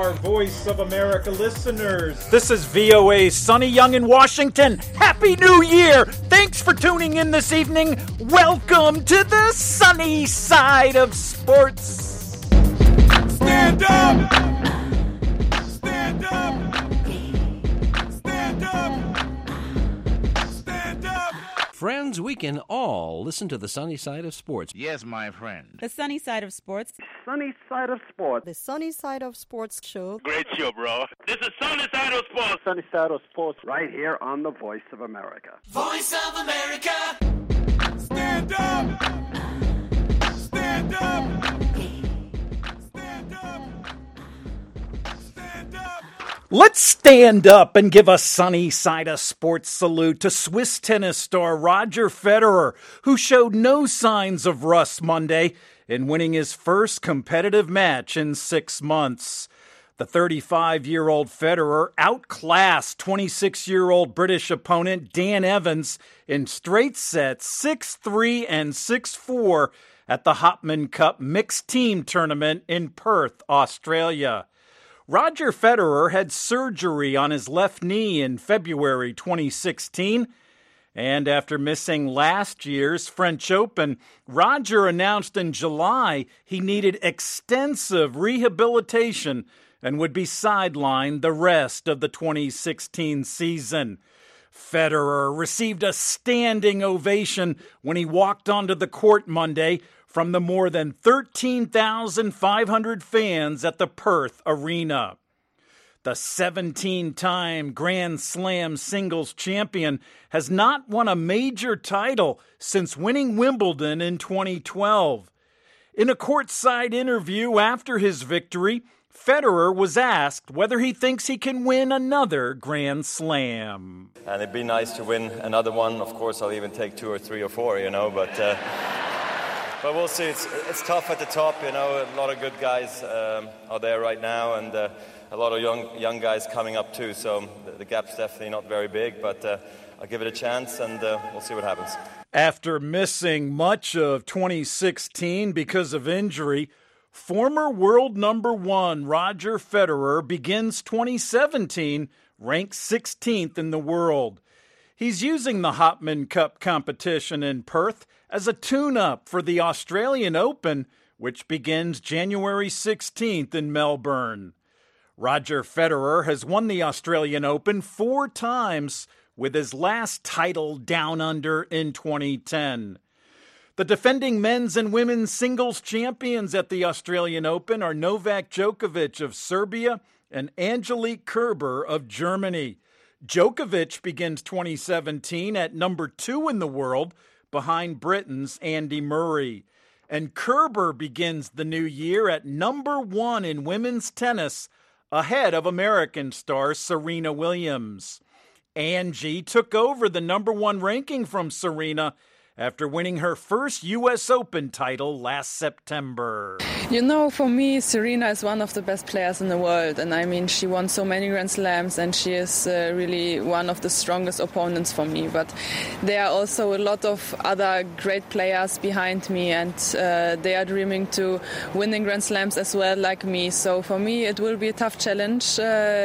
our Voice of America listeners. This is VOA's Sonny Young in Washington. Happy New Year! Thanks for tuning in this evening. Welcome to the sunny side of sports. Stand up! Stand up! Stand up! Stand up! Friends, we can all listen to the sunny side of sports. Yes, my friend. The sunny side of sports. Sunny side of sports. The Sunny Side of Sports show. Great show, bro. This is Sunny Side of Sports. Sunny side of sports right here on the Voice of America. Voice of America! Stand up! Stand up! Stand up! Stand up! Let's stand up and give a sunny side of sports salute to Swiss tennis star Roger Federer, who showed no signs of rust Monday in winning his first competitive match in 6 months. The 35-year-old Federer outclassed 26-year-old British opponent Dan Evans in straight sets 6-3 and 6-4 at the Hopman Cup mixed team tournament in Perth, Australia. Roger Federer had surgery on his left knee in February 2016, and after missing last year's French Open, Roger announced in July he needed extensive rehabilitation and would be sidelined the rest of the 2016 season. Federer received a standing ovation when he walked onto the court Monday from the more than 13,500 fans at the Perth Arena. The 17-time Grand Slam singles champion has not won a major title since winning Wimbledon in 2012. In a courtside interview after his victory, Federer was asked whether he thinks he can win another Grand Slam. And it'd be nice to win another one. Of course, I'll even take 2 or 3 or 4, but we'll see. It's tough at the top, A lot of good guys are there right now, and a lot of young guys coming up too. So the gap's definitely not very big, but I'll give it a chance, and we'll see what happens. After missing much of 2016 because of injury, former world number 1 Roger Federer begins 2017 ranked 16th in the world. He's using the Hopman Cup competition in Perth as a tune-up for the Australian Open, which begins January 16th in Melbourne. Roger Federer has won the Australian Open 4 times, with his last title down under in 2010. The defending men's and women's singles champions at the Australian Open are Novak Djokovic of Serbia and Angelique Kerber of Germany. Djokovic begins 2017 at number 2 in the world, behind Britain's Andy Murray. And Kerber begins the new year at number 1 in women's tennis, ahead of American star Serena Williams. Angie took over the number 1 ranking from Serena after winning her first U.S. Open title last September. For me, Serena is one of the best players in the world. And she won so many Grand Slams, and she is really one of the strongest opponents for me. But there are also a lot of other great players behind me, and they are dreaming to winning Grand Slams as well, like me. So for me, it will be a tough challenge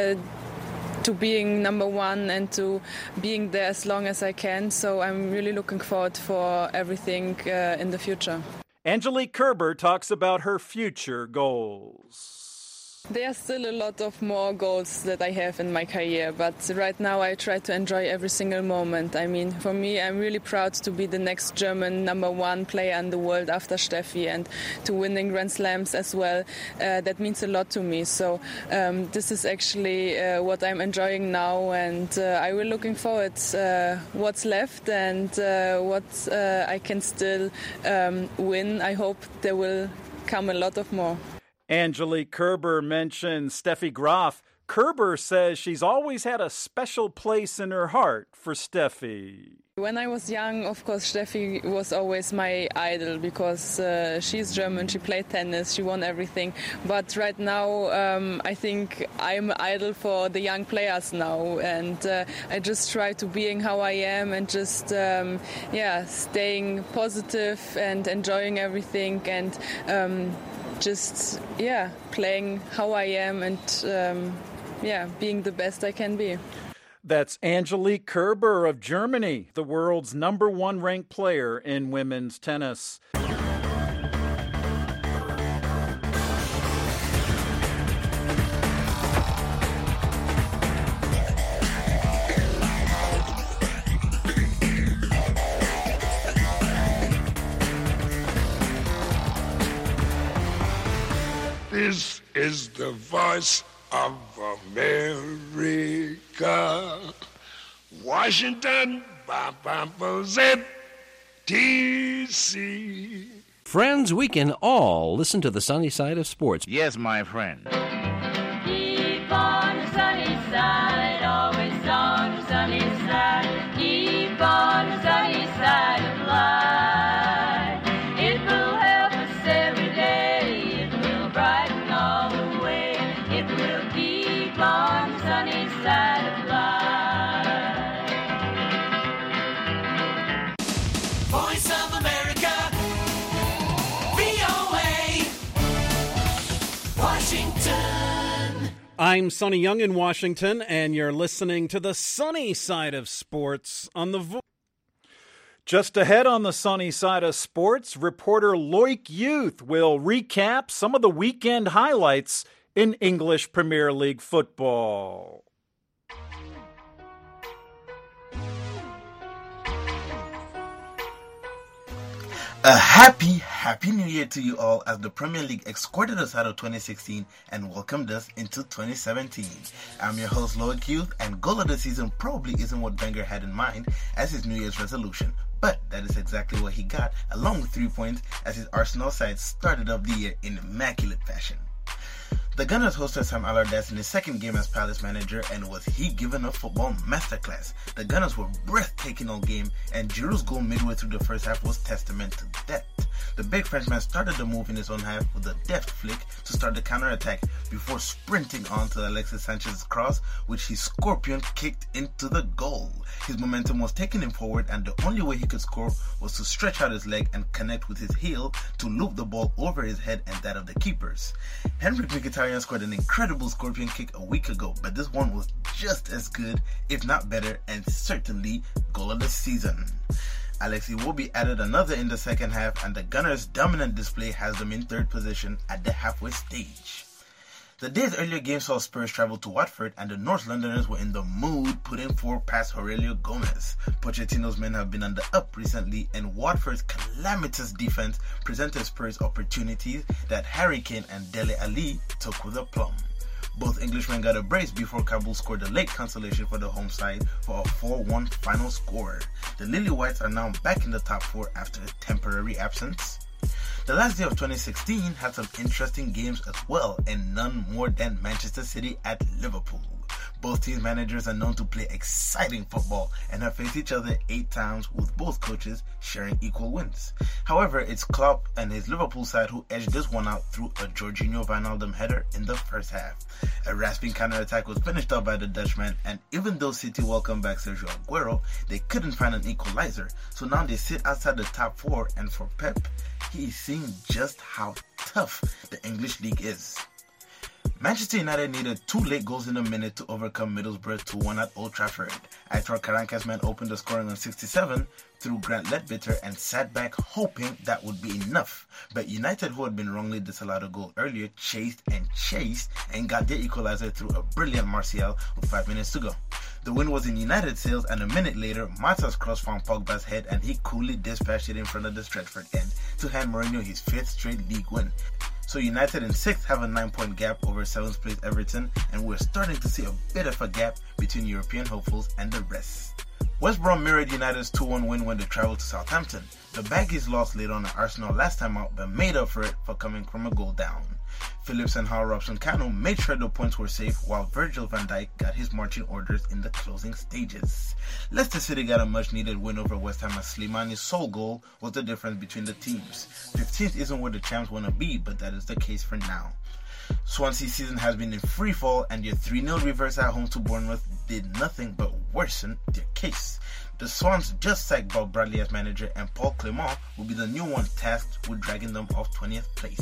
to being number 1 and to being there as long as I can. So I'm really looking forward for everything in the future. Angelique Kerber talks about her future goals. There are still a lot of more goals that I have in my career, but right now I try to enjoy every single moment. For me, I'm really proud to be the next German number 1 player in the world after Steffi, and to winning Grand Slams as well. That means a lot to me. So this is actually what I'm enjoying now, and I will looking forward what's left and what I can still win. I hope there will come a lot of more. Angelique Kerber mentioned Steffi Graf. Kerber says she's always had a special place in her heart for Steffi. When I was young, of course, Steffi was always my idol because she's German, she played tennis, she won everything. But right now, I think I'm idol for the young players now. And I just try to being how I am and just, staying positive and enjoying everything and just playing how I am and being the best I can be. That's Angelique Kerber of Germany, the world's #1 ranked player in women's tennis. This is the voice of America. Washington, D.C. Friends, we can all listen to the sunny side of sports. Yes, my friend. Keep on the sunny side, always on the sunny side. Keep on the sunny side of life. It will help us every day. It will brighten all the way. It will keep on the sunny side of life. Voice of America, VOA, Washington. I'm Sonny Young in Washington, and you're listening to the sunny side of sports on the Voice. Just ahead on the sunny side of sports, reporter Loic Youth will recap some of the weekend highlights in English Premier League football. A happy New Year to you all as the Premier League escorted us out of 2016 and welcomed us into 2017. I'm your host, Loic Youth, and goal of the season probably isn't what Wenger had in mind as his New Year's resolution, but that is exactly what he got, along with 3 points as his Arsenal side started off the year in immaculate fashion. The Gunners hosted Sam Allardyce in his second game as Palace manager, and was he given a football masterclass. The Gunners were breathtaking all game, and Giroud's goal midway through the first half was testament to that. The big Frenchman started the move in his own half with a deft flick to start the counter-attack before sprinting on to Alexis Sanchez's cross, which he scorpion kicked into the goal. His momentum was taking him forward, and the only way he could score was to stretch out his leg and connect with his heel to loop the ball over his head and that of the keepers. Henrik Mkhitaryan scored an incredible scorpion kick a week ago, but this one was just as good, if not better, and certainly goal of the season. Alex Iwobi added another in the second half, and the Gunners' dominant display has them in third position at the halfway stage. The day's earlier game saw Spurs travel to Watford, and the North Londoners were in the mood putting 4 past Aurelio Gomez. Pochettino's men have been on the up recently, and Watford's calamitous defense presented Spurs opportunities that Harry Kane and Dele Alli took with aplomb. Both Englishmen got a brace before Kabul scored a late consolation for the home side for a 4-1 final score. The Lily Whites are now back in the top 4 after a temporary absence. The last day of 2016 had some interesting games as well, and none more than Manchester City at Liverpool. Both teams' managers are known to play exciting football and have faced each other 8 times, with both coaches sharing equal wins. However, it's Klopp and his Liverpool side who edged this one out through a Jorginho Wijnaldum header in the first half. A rasping counter-attack was finished up by the Dutchman, and even though City welcomed back Sergio Aguero, they couldn't find an equalizer, so now they sit outside the top 4, and for Pep, he is seeing just how tough the English league is. Manchester United needed 2 late goals in a minute to overcome Middlesbrough 2-1 at Old Trafford. Aitor Karanka's men opened the scoring on 67 through Grant Ledbetter and sat back hoping that would be enough. But United, who had been wrongly disallowed a goal earlier, chased and got their equalizer through a brilliant Martial with 5 minutes to go. The win was in United sails, and a minute later, Mata's cross found Pogba's head and he coolly dispatched it in front of the Stretford end to hand Mourinho his 5th straight league win. So United in 6th have a 9-point gap over 7th place Everton, and we're starting to see a bit of a gap between European hopefuls and the rest. West Brom mirrored United's 2-1 win when they travelled to Southampton. The Baggies lost late on at Arsenal last time out, but made up for it for coming from a goal down. Phillips and Howard Robson-Kanu made sure the points were safe, while Virgil van Dijk got his marching orders in the closing stages. Leicester City got a much-needed win over West Ham as Slimani's sole goal was the difference between the teams. 15th isn't where the champs want to be, but that is the case for now. Swansea's season has been in free fall, and their 3-0 reverse at home to Bournemouth did nothing but worsen their case. The Swans just sacked Bob Bradley as manager, and Paul Clement will be the new one tasked with dragging them off 20th place.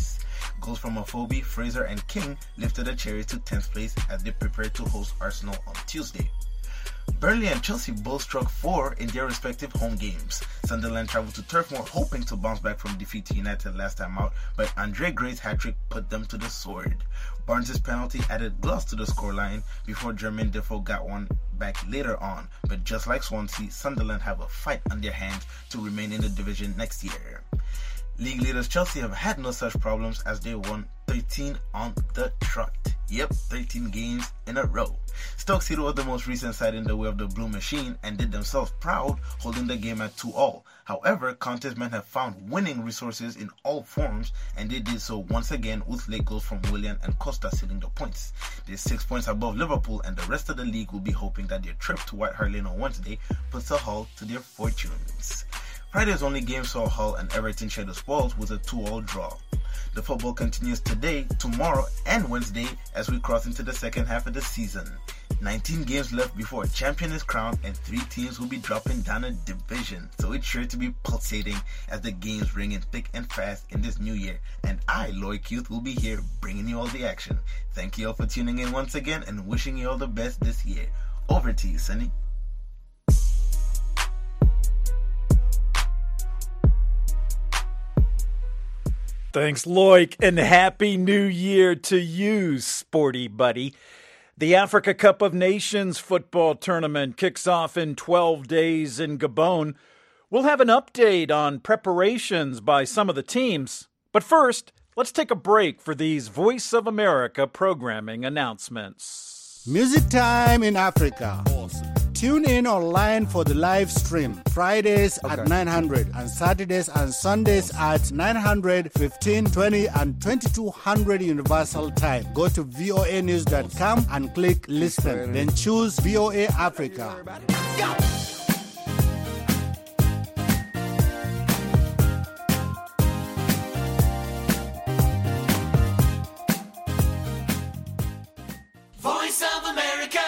Goals from Afobe, Fraser, and King lifted the Cherries to 10th place as they prepared to host Arsenal on Tuesday. Burnley and Chelsea both struck 4 in their respective home games. Sunderland traveled to Turf Moor hoping to bounce back from defeat to United last time out, but Andre Gray's hat-trick put them to the sword. Barnes' penalty added gloss to the scoreline before Jermaine Defoe got one back later on, but just like Swansea, Sunderland have a fight on their hands to remain in the division next year. League leaders Chelsea have had no such problems as they won 13 on the trot. Yep, 13 games in a row. Stoke City was the most recent side in the way of the Blue Machine and did themselves proud, holding the game at 2-2. However, Conte's men have found winning resources in all forms, and they did so once again with late goals from Willian and Costa sealing the points. They're 6 points above Liverpool, and the rest of the league will be hoping that their trip to White Hart Lane on Wednesday puts a halt to their fortunes. Friday's only game saw Hull and Everton share the spoils with a 2-2 draw. The football continues today, tomorrow, and Wednesday as we cross into the second half of the season. 19 games left before a champion is crowned, and 3 teams will be dropping down a division, so it's sure to be pulsating as the games ring in thick and fast in this new year. And I, Lloyd Keith, will be here bringing you all the action. Thank you all for tuning in once again and wishing you all the best this year. Over to you, Sonny. Thanks, Loic, and Happy New Year to you, sporty buddy. The Africa Cup of Nations football tournament kicks off in 12 days in Gabon. We'll have an update on preparations by some of the teams. But first, let's take a break for these Voice of America programming announcements. Music time in Africa. Awesome. Tune in online for the live stream Fridays at 900 and Saturdays and Sundays at 900, 15, 20 and 2200 Universal Time. Go to voanews.com and click listen. Then choose VOA Africa. Go! Voice of America.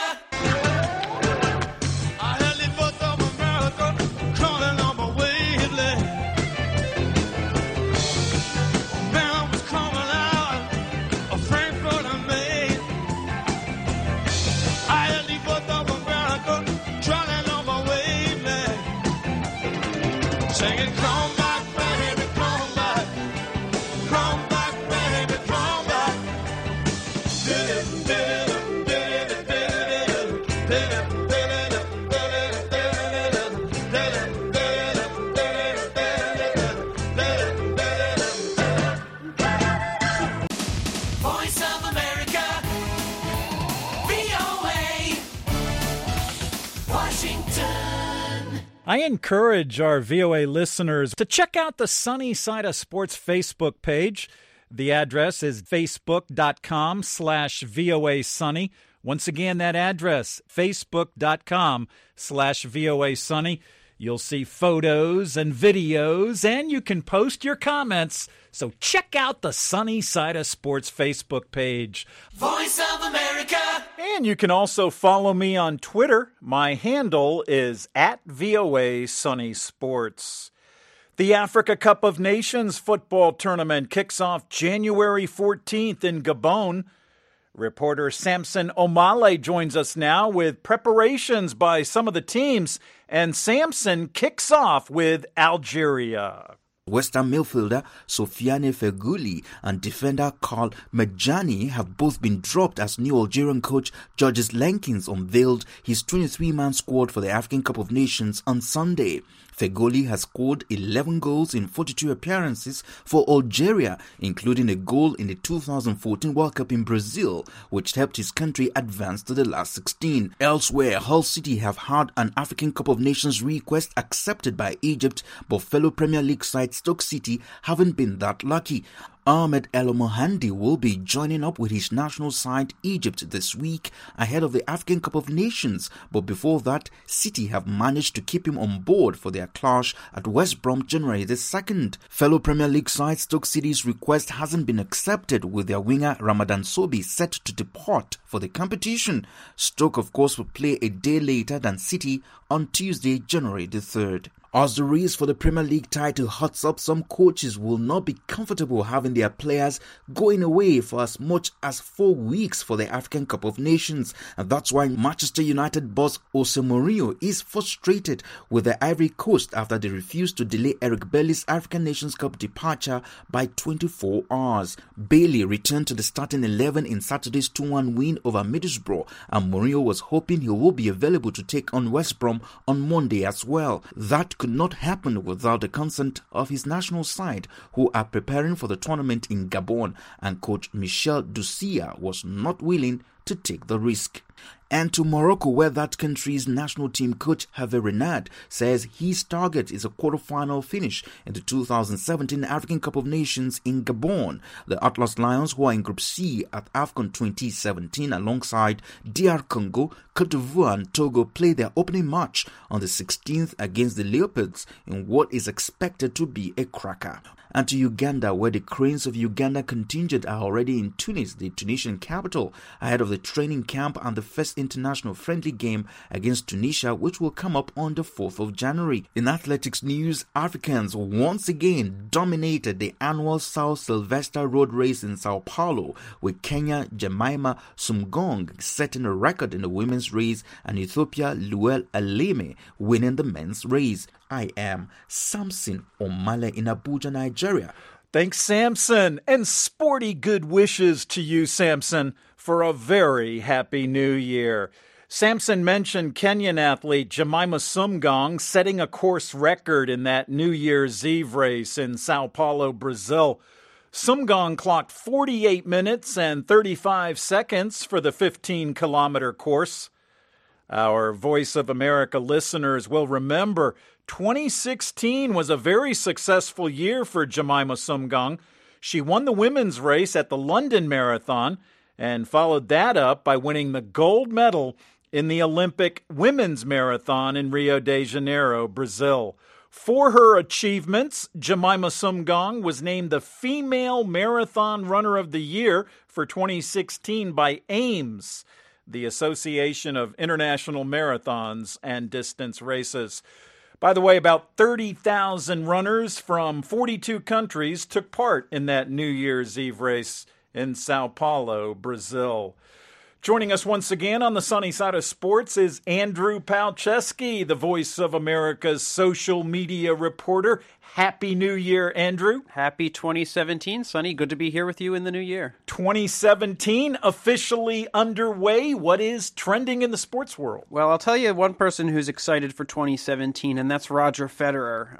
I encourage our VOA listeners to check out the Sunny Side of Sports Facebook page. The address is facebook.com/VOA Sunny. Once again, that address, facebook.com/VOA Sunny. You'll see photos and videos, and you can post your comments. So check out the Sunny Side of Sports Facebook page. Voice of America. And you can also follow me on Twitter. My handle is @VOA Sunny Sports. The Africa Cup of Nations football tournament kicks off January 14th in Gabon. Reporter Samson Omale joins us now with preparations by some of the teams, and Samson kicks off with Algeria. West Ham midfielder Sofiane Feghouli and defender Karl Medjani have both been dropped as new Algerian coach Georges Lenkins unveiled his 23-man squad for the African Cup of Nations on Sunday. Feghouli has scored 11 goals in 42 appearances for Algeria, including a goal in the 2014 World Cup in Brazil, which helped his country advance to the last 16. Elsewhere, Hull City have had an African Cup of Nations request accepted by Egypt, but fellow Premier League side Stoke City haven't been that lucky. Ahmed El Mohandi will be joining up with his national side Egypt this week ahead of the African Cup of Nations, but before that, City have managed to keep him on board for their clash at West Brom January the 2nd. Fellow Premier League side Stoke City's request hasn't been accepted, with their winger Ramadan Sobi set to depart for the competition. Stoke, of course, will play a day later than City on Tuesday, January the 3rd. As the race for the Premier League title hots up, some coaches will not be comfortable having their players going away for as much as 4 weeks for the African Cup of Nations. And that's why Manchester United boss Jose Mourinho is frustrated with the Ivory Coast after they refused to delay Eric Bailly's African Nations Cup departure by 24 hours. Bailey returned to the starting 11 in Saturday's 2-1 win over Middlesbrough, and Mourinho was hoping he will be available to take on West Brom on Monday as well. That could not happen without the consent of his national side, who are preparing for the tournament in Gabon, and coach Michel Doucia was not willing to take the risk. And to Morocco, where that country's national team coach Hervé Renard says his target is a quarter-final finish in the 2017 African Cup of Nations in Gabon. The Atlas Lions, who are in Group C at AFCON 2017 alongside DR Congo, Cote d'Ivoire and Togo, play their opening match on the 16th against the Leopards in what is expected to be a cracker. And to Uganda, where the cranes of Uganda contingent are already in Tunis, the Tunisian capital, ahead of the training camp and the first international friendly game against Tunisia, which will come up on the 4th of January. In athletics news, Africans once again dominated the annual South Sylvester Road Race in Sao Paulo, with Kenya Jemima Sumgong setting a record in the women's race and Ethiopia Luel Aleme winning the men's race. I am Samson Omale in Abuja, Nigeria. Thanks, Samson, and sporty good wishes to you, Samson, for a very happy new year. Samson mentioned Kenyan athlete Jemima Sumgong setting a course record in that New Year's Eve race in Sao Paulo, Brazil. Sumgong clocked 48 minutes and 35 seconds for the 15-kilometer course. Our Voice of America listeners will remember 2016 was a very successful year for Jemima Sumgong. She won the women's race at the London Marathon and followed that up by winning the gold medal in the Olympic Women's Marathon in Rio de Janeiro, Brazil. For her achievements, Jemima Sumgong was named the Female Marathon Runner of the Year for 2016 by AIMS, the Association of International Marathons and Distance Races. By the way, about 30,000 runners from 42 countries took part in that New Year's Eve race in Sao Paulo, Brazil. Joining us once again on the sunny side of sports is Andrew Palczewski, the Voice of America's social media reporter. Happy New Year, Andrew. Happy 2017, Sonny. Good to be here with you in the new year. 2017 officially underway. What is trending in the sports world? Well, I'll tell you one person who's excited for 2017, and that's Roger Federer.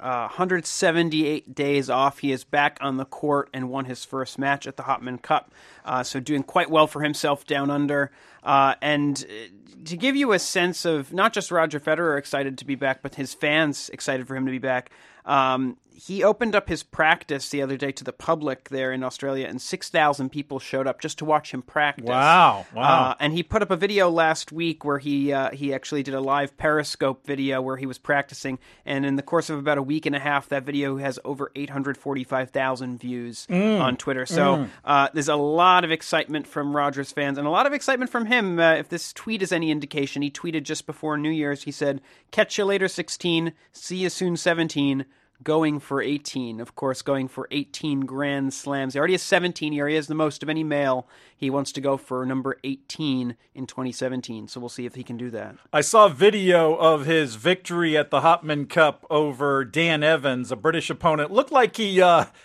178 days off. He is back on the court and won his first match at the Hopman Cup. So doing quite well for himself down under. And to give you a sense of not just Roger Federer excited to be back, but his fans excited for him to be back, he opened up his practice the other day to the public there in Australia, and 6,000 people showed up just to watch him practice. Wow. And he put up a video last week where he actually did a live Periscope video where he was practicing, and in the course of about a week and a half, that video has over 845,000 views on Twitter. So there's a lot of excitement from Roger's fans, and a lot of excitement from him. If this tweet is any indication, he tweeted just before New Year's, he said, "Catch you later, 16. See you soon, 17. Going for 18." Of course, going for 18 Grand Slams. He already has 17 here. He has the most of any male. He wants to go for number 18 in 2017, so we'll see if he can do that. I saw a video of his victory at the Hopman Cup over Dan Evans, a British opponent. Looked like he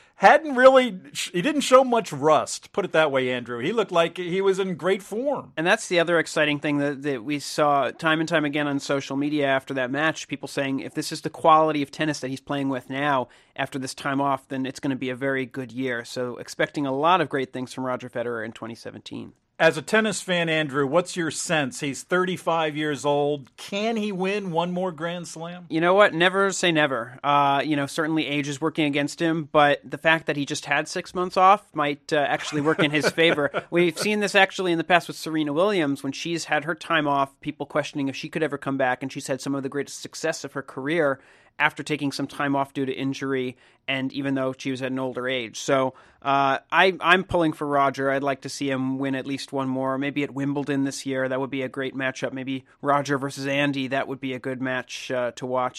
didn't show much rust, put it that way, Andrew. He looked like he was in great form. And that's the other exciting thing that we saw time and time again on social media after that match, people saying if this is the quality of tennis that he's playing with now after this time off, then it's going to be a very good year. So expecting a lot of great things from Roger Federer in 2017. As a tennis fan, Andrew, what's your sense? He's 35 years old. Can he win one more Grand Slam? You know what? Never say never. Certainly age is working against him, but the fact that he just had 6 months off might actually work in his favor. We've seen this actually in the past with Serena Williams. When she's had her time off, people questioning if she could ever come back, and she's had some of the greatest success of her career after taking some time off due to injury, and even though she was at an older age. So I'm pulling for Roger. I'd like to see him win at least one more, maybe at Wimbledon this year. That would be a great matchup. Maybe Roger versus Andy. That would be a good match to watch.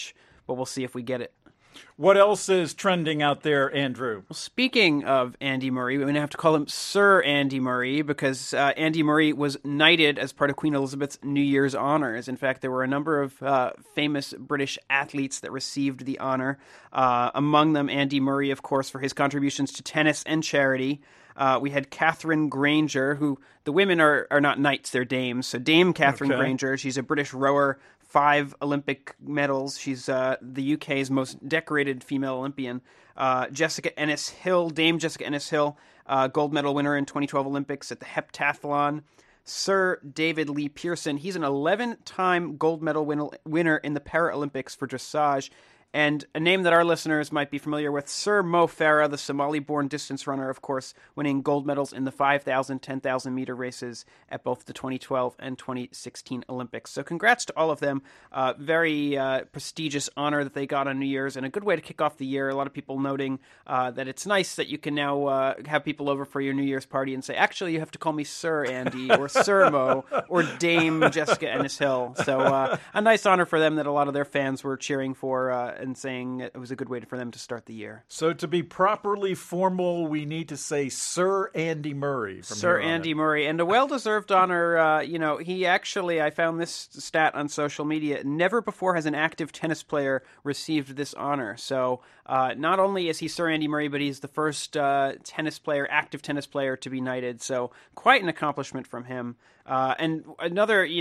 but we'll see if we get it. What else is trending out there, Andrew? Well, speaking of Andy Murray, we're going to have to call him Sir Andy Murray because Andy Murray was knighted as part of Queen Elizabeth's New Year's honors. In fact, there were a number of famous British athletes that received the honor. Among them, Andy Murray, of course, for his contributions to tennis and charity. We had Catherine Granger, who the women are not knights, they're dames. So Dame Catherine Granger, she's a British rower, 5 Olympic medals. She's the UK's most decorated female Olympian. Jessica Ennis-Hill, Dame Jessica Ennis-Hill, gold medal winner in 2012 Olympics at the heptathlon. Sir David Lee Pearson, he's an 11-time gold medal winner in the Paralympics for dressage. And a name that our listeners might be familiar with, Sir Mo Farah, the Somali-born distance runner, of course, winning gold medals in the 5,000, 10,000-meter races at both the 2012 and 2016 Olympics. So congrats to all of them. Very prestigious honor that they got on New Year's, and a good way to kick off the year. A lot of people noting that it's nice that you can now have people over for your New Year's party and say, actually, you have to call me Sir Andy or Sir Mo or Dame Jessica Ennis-Hill. So a nice honor for them that a lot of their fans were cheering for and saying it was a good way for them to start the year. So to be properly formal, we need to say Sir Andy Murray. Sir Andy Murray. And a well-deserved honor. He actually, I found this stat on social media, never before has an active tennis player received this honor. So not only is he Sir Andy Murray, but he's the first active tennis player to be knighted. So quite an accomplishment from him. And another,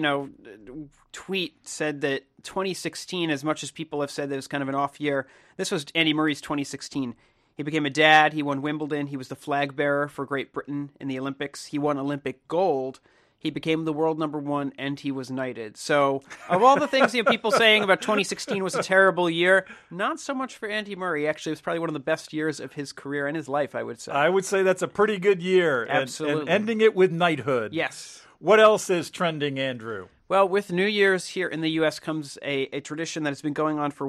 tweet said that 2016, as much as people have said that it was kind of an off year, this was Andy Murray's 2016. He became a dad. He won Wimbledon. He was the flag bearer for Great Britain in the Olympics. He won Olympic gold. He became the world number 1, and he was knighted. So, of all the things people saying about 2016 was a terrible year, not so much for Andy Murray. Actually, it was probably one of the best years of his career and his life, I would say. I would say that's a pretty good year. Absolutely. And ending it with knighthood. Yes. What else is trending, Andrew? Well, with New Year's here in the U.S. comes a tradition that has been going on for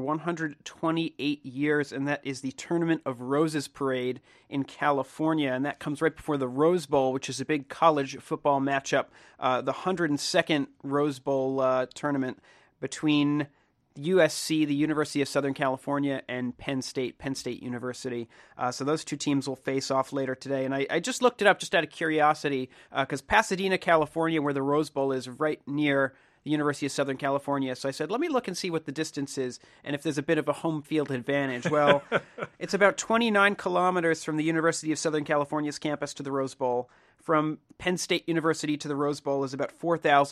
128 years, and that is the Tournament of Roses Parade in California. And that comes right before the Rose Bowl, which is a big college football matchup, the 102nd Rose Bowl tournament between USC, the University of Southern California, and Penn State University. So those two teams will face off later today. And I just looked it up just out of curiosity because Pasadena, California, where the Rose Bowl is, right near the University of Southern California. So I said, let me look and see what the distance is and if there's a bit of a home field advantage. Well, it's about 29 kilometers from the University of Southern California's campus to the Rose Bowl. From Penn State University to the Rose Bowl is about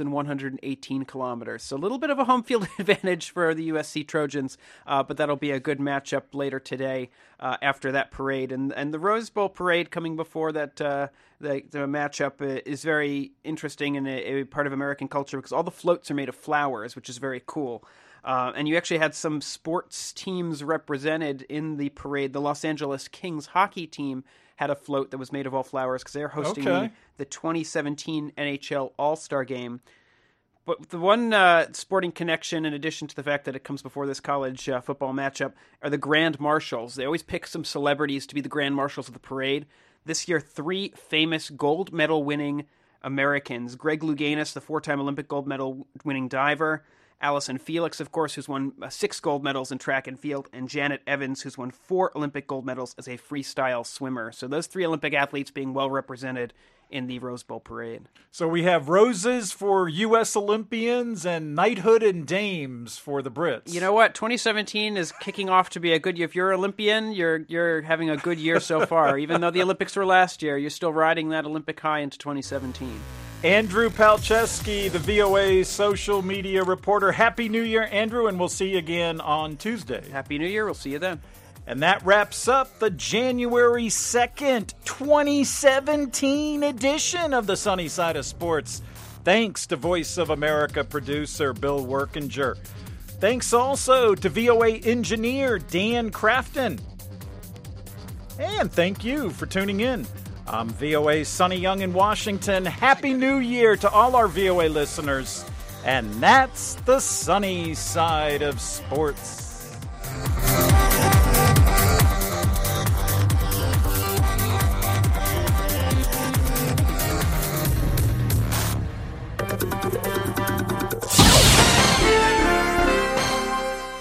4,118 kilometers. So a little bit of a home field advantage for the USC Trojans, but that'll be a good matchup later today after that parade. And the Rose Bowl parade coming before that the matchup is very interesting and a part of American culture because all the floats are made of flowers, which is very cool. And you actually had some sports teams represented in the parade. The Los Angeles Kings hockey team had a float that was made of all flowers because they're hosting the 2017 NHL All-Star Game. But the one sporting connection, in addition to the fact that it comes before this college football matchup, are the Grand Marshals. They always pick some celebrities to be the Grand Marshals of the parade. This year, 3 famous gold medal-winning Americans. Greg Louganis, the 4-time Olympic gold medal-winning diver. Allison Felix, of course, who's won 6 gold medals in track and field, and Janet Evans, who's won 4 Olympic gold medals as a freestyle swimmer. So those 3 Olympic athletes being well represented in the Rose Bowl parade. So we have roses for U.S. Olympians and knighthood and dames for the Brits. You know what? 2017 is kicking off to be a good year. If you're an Olympian, you're having a good year so far. Even though the Olympics were last year, you're still riding that Olympic high into 2017. Andrew Palczewski, the VOA social media reporter. Happy New Year, Andrew, and we'll see you again on Tuesday. Happy New Year. We'll see you then. And that wraps up the January 2nd, 2017 edition of the Sunny Side of Sports. Thanks to Voice of America producer Bill Workinger. Thanks also to VOA engineer Dan Crafton. And thank you for tuning in. I'm VOA's Sonny Young in Washington. Happy New Year to all our VOA listeners. And that's the Sunny Side of Sports.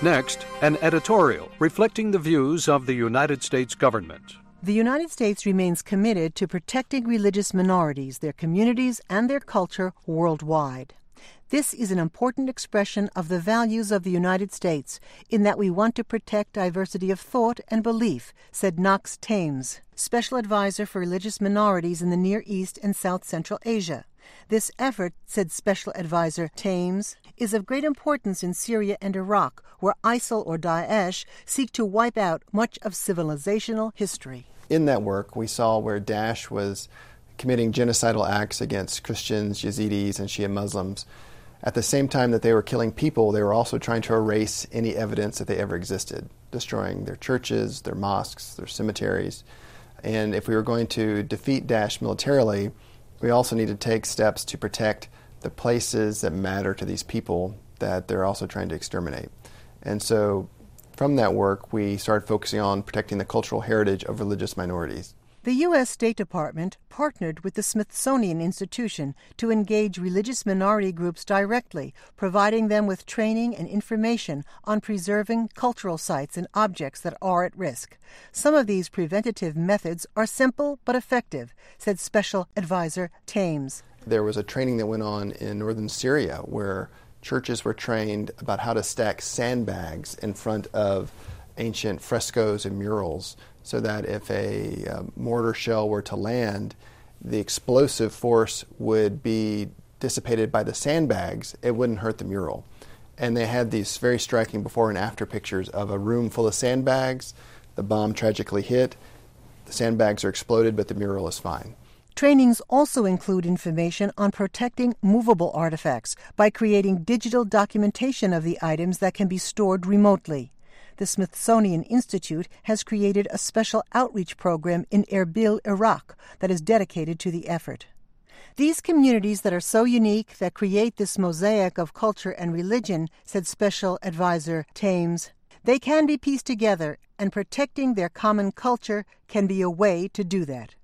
Next, an editorial reflecting the views of the United States government. The United States remains committed to protecting religious minorities, their communities, and their culture worldwide. This is an important expression of the values of the United States in that we want to protect diversity of thought and belief, said Knox Thames, Special Advisor for Religious Minorities in the Near East and South Central Asia. This effort, said Special Advisor Thames, is of great importance in Syria and Iraq, where ISIL or Daesh seek to wipe out much of civilizational history. In that work, we saw where Daesh was committing genocidal acts against Christians, Yazidis, and Shia Muslims. At the same time that they were killing people, they were also trying to erase any evidence that they ever existed, destroying their churches, their mosques, their cemeteries. And if we were going to defeat Daesh militarily, we also need to take steps to protect the places that matter to these people that they're also trying to exterminate. And so from that work, we started focusing on protecting the cultural heritage of religious minorities. The U.S. State Department partnered with the Smithsonian Institution to engage religious minority groups directly, providing them with training and information on preserving cultural sites and objects that are at risk. Some of these preventative methods are simple but effective, said Special Advisor Thames. There was a training that went on in northern Syria where churches were trained about how to stack sandbags in front of ancient frescoes and murals, so that if a mortar shell were to land, the explosive force would be dissipated by the sandbags. It wouldn't hurt the mural. And they had these very striking before and after pictures of a room full of sandbags. The bomb tragically hit. The sandbags are exploded, but the mural is fine. Trainings also include information on protecting movable artifacts by creating digital documentation of the items that can be stored remotely. The Smithsonian Institute has created a special outreach program in Erbil, Iraq, that is dedicated to the effort. These communities that are so unique that create this mosaic of culture and religion, said Special Advisor Thames, they can be pieced together, and protecting their common culture can be a way to do that.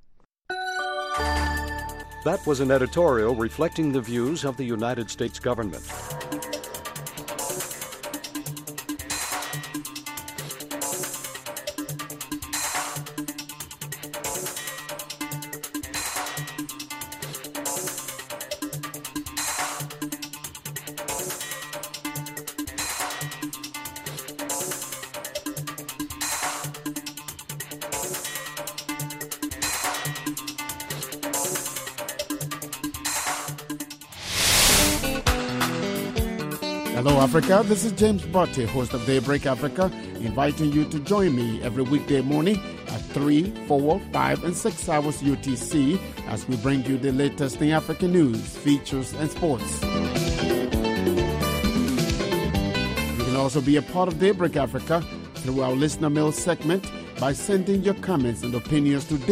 That was an editorial reflecting the views of the United States government. Hello, Africa. This is James Botte, host of Daybreak Africa, inviting you to join me every weekday morning at 3, 4, 5, and 6 hours UTC as we bring you the latest in African news, features, and sports. You can also be a part of Daybreak Africa through our listener mail segment by sending your comments and opinions to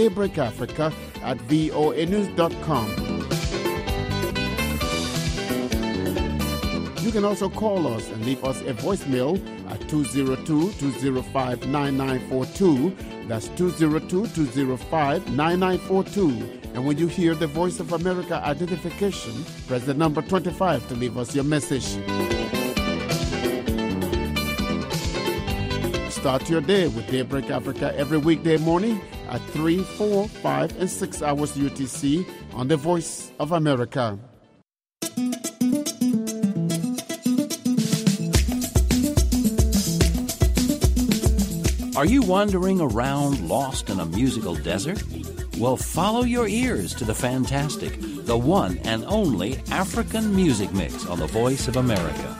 daybreakafrica@voanews.com. You can also call us and leave us a voicemail at 202-205-9942. That's 202-205-9942. And when you hear the Voice of America identification, press the number 25 to leave us your message. Start your day with Daybreak Africa every weekday morning at 3, 4, 5, and 6 hours UTC on the Voice of America. Are you wandering around lost in a musical desert? Well, follow your ears to the fantastic, the one and only African Music Mix on the Voice of America.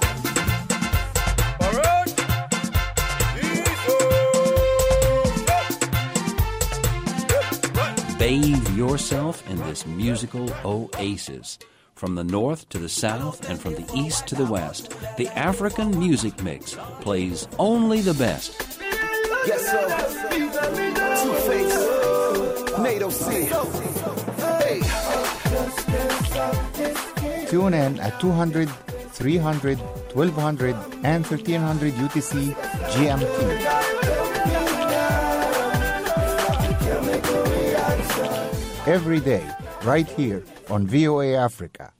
Bathe yourself in this musical oasis. From the north to the south and from the east to the west, the African Music Mix plays only the best. Yes, sir. Two-Face, NATO C. Hey. Tune in at 200, 300, 1200, and 1300 UTC GMT. Every day, right here on VOA Africa.